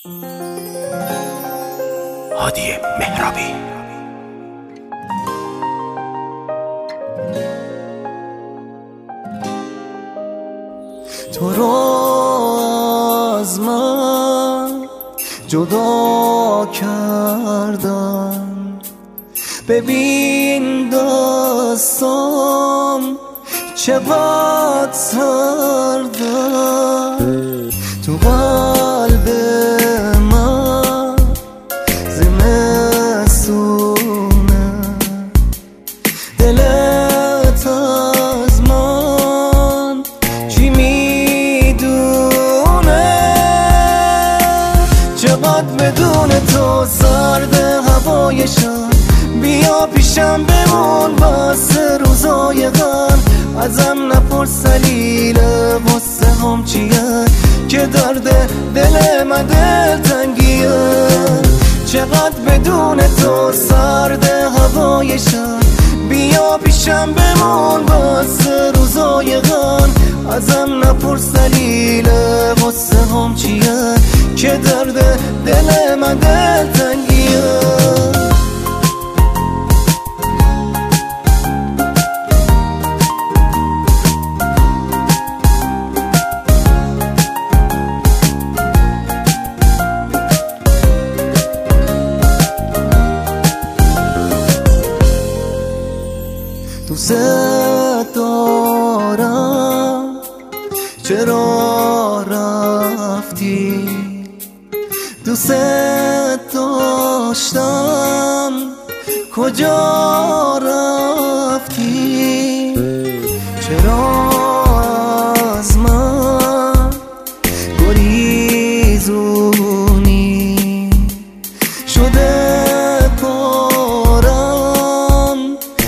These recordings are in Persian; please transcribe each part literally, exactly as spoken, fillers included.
هادی مهرابی. تو رو از من جدا کردم، ببین دستم چقدر سردم. تو قلب من زمستونه، دلت از من چی میدونه؟ چقدر بدون تو سرد هوای شب، بیا پیشم بمون واسه روزای غم. ازم نپرس دلیل واسه هم چیه، که درد دل من دلتنگیه. چقدر بدون تو سرد هوای شب، بیا پیشم بمون واسه روزای غم. ازم نپرس دلیل واسه هم چیه، که درد دل من دلتنگیه. دوست دارم، چرا رفتی؟ دوست داشتم، کجا رفتی؟ چرا از من گریزونی؟ شده کارم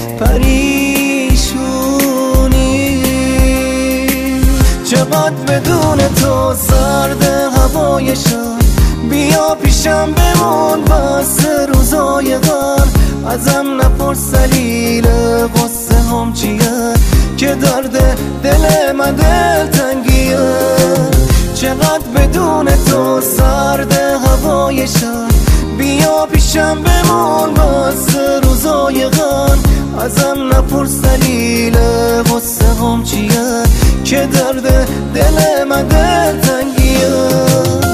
پریشونی. چقدر بدون تو سرد هوای شب، بیا پیشم بمون واسه روزای غم. ازم نپرس دلیل واسه هم چیه، که درد دل من دلتنگیه. چقدر بدون تو سرد هوای شب، بیا پیشم بمون واسه روزای غم. ازم نپرس دلیل واسه هم چیه، که درد دل من دلتنگیه.